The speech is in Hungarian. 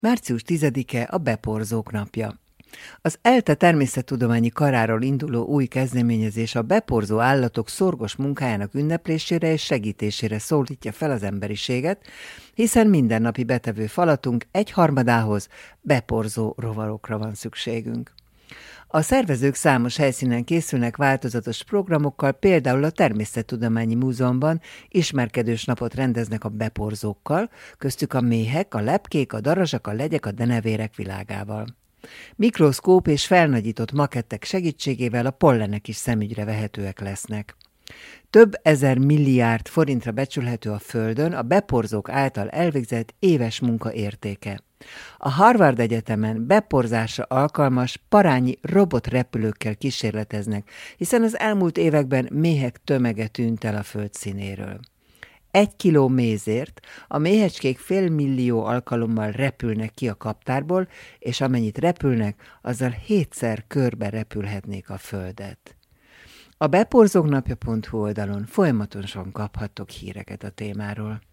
Március 10-e a beporzók napja. Az ELTE természettudományi karáról induló új kezdeményezés a beporzó állatok szorgos munkájának ünneplésére és segítésére szólítja fel az emberiséget, hiszen mindennapi betevő falatunk 1/3-ához beporzó rovarokra van szükségünk. A szervezők számos helyszínen készülnek változatos programokkal, például a Természettudományi Múzeumban ismerkedős napot rendeznek a beporzókkal, köztük a méhek, a lepkék, a darazsak, a legyek, a denevérek világával. Mikroszkóp és felnagyított makettek segítségével a pollenek is szemügyre vehetőek lesznek. Több ezer milliárd forintra becsülhető a Földön a beporzók által elvégzett éves munka értéke. A Harvard Egyetemen beporzásra alkalmas parányi robotrepülőkkel kísérleteznek, hiszen az elmúlt években méhek tömege tűnt el a Föld színéről. 1 kiló mézért a méhecskék félmillió alkalommal repülnek ki a kaptárból, és amennyit repülnek, azzal 7-szer körbe repülhetnék a Földet. A beporzóknapja.hu oldalon folyamatosan kaphattok híreket a témáról.